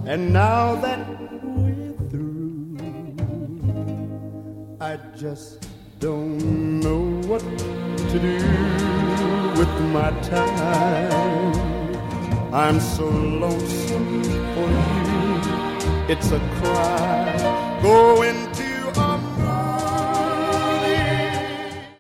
And now that we're through, I just don't know what to do with my time. I'm so lonesome for you, it's a cry going